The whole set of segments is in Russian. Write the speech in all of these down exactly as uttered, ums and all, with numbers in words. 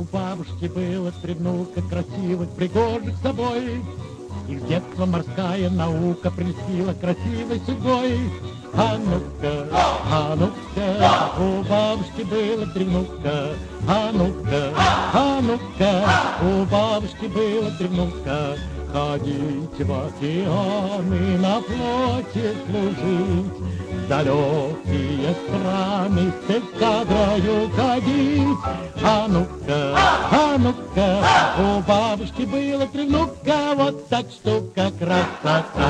бабушки было три внука красивых, пригожих с собой. Их с детства морская наука прельстила красивой судьбой. А ну-ка, а ну-ка, у бабушки было три внука. А ну-ка, а ну-ка, у бабушки было три внука. Ходить в океаны на флоте служить, в далекие страны с эскадрою ходить. А ну-ка, а ну-ка, у бабушки было три внука, вот так штука красота.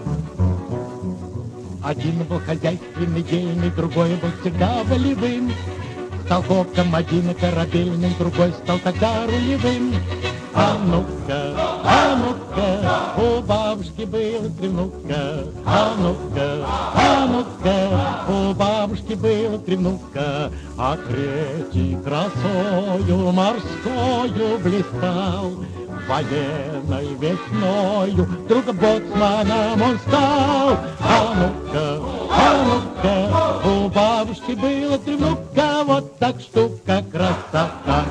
Один был хозяйственный, дельный, другой был всегда волевым. Стал коком один корабельным, другой стал тогда рулевым. А ну-ка, а ну-ка, у бабушки было три внука. А ну-ка, а ну-ка, у бабушки было три внука. А третий красою морскою блистал, военной весною вдруг боцманом он стал. А ну-ка, а ну-ка, у бабушки было три внука, вот так штука красота.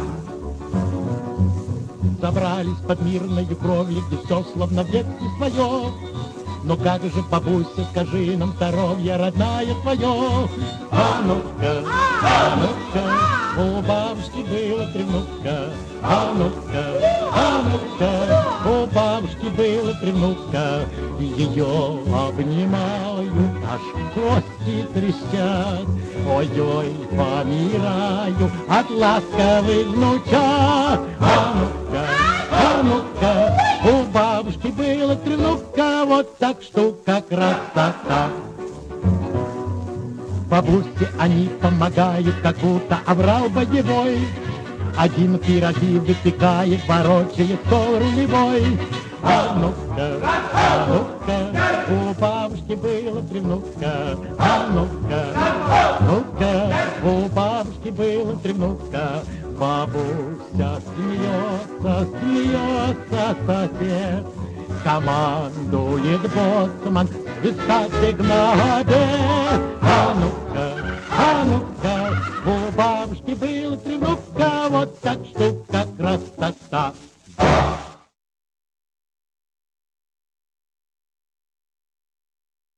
Забрались под мирной кровлей, где все словно в детстве свое. Но как же, бабуся, скажи нам здоровье родная твое. А ну-ка, а ну-ка, у бабушки было три внука. А ну-ка, а ну-ка, у бабушки было три внука. Ее обнимают, аж кости трещат. Ой-ой, помираю от ласковых внучат. А ну-ка, а ну-ка, у бабушки было три внука, вот так штука красота. Бабусе они помогают, как будто оврал боевой. Один пироги выпекает, ворочает стол рулевой. А ну-ка, а ну-ка, у бабушки было три внука. А ну-ка, а ну-ка, у бабушки было три внука. Бабуся смеется, смеется сосед, командует боцман, свиста сигнале. А ну-ка, а ну-ка, у бабушки было три внука, вот так штука красота.